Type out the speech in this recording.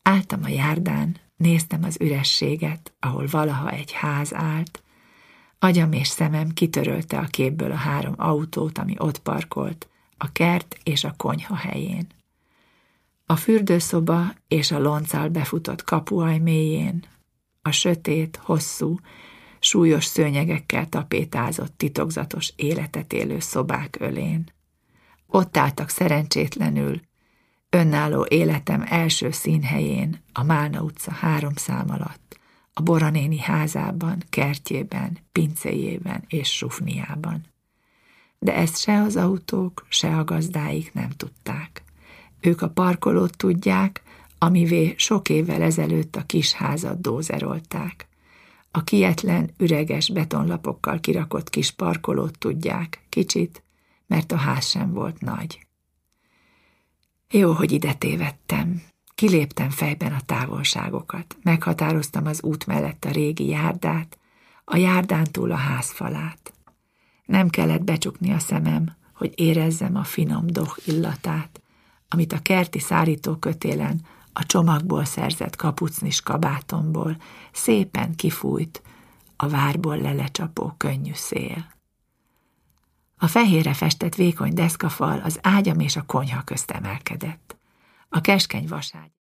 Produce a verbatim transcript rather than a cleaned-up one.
Álltam a járdán, néztem az ürességet, ahol valaha egy ház állt. Agyam és szemem kitörölte a képből a három autót, ami ott parkolt, a kert és a konyha helyén. A fürdőszoba és a lonccal befutott kapuaj mélyén, a sötét, hosszú, súlyos szőnyegekkel tapétázott titokzatos életet élő szobák ölén. Ott álltak szerencsétlenül, önálló életem első színhelyén, a Málna utca három szám alatt, a Bora néni házában, kertjében, pincéjében és sufniában. De ezt se az autók, se a gazdáik nem tudták. Ők a parkolót tudják, amivé sok évvel ezelőtt a kis házat dózerolták. A kietlen, üreges betonlapokkal kirakott kis parkolót tudják, kicsit, mert a ház sem volt nagy. Jó, hogy ide tévedtem. Kiléptem fejben a távolságokat, meghatároztam az út mellett a régi járdát, a járdán túl a házfalát. Nem kellett becsukni a szemem, hogy érezzem a finom doh illatát, amit a kerti szárítókötélen, a csomagból szerzett kapucnis kabátomból szépen kifújt a várból lelecsapó könnyű szél. A fehérre festett vékony deszkafal az ágyam és a konyha közt emelkedett. A keskeny vaságy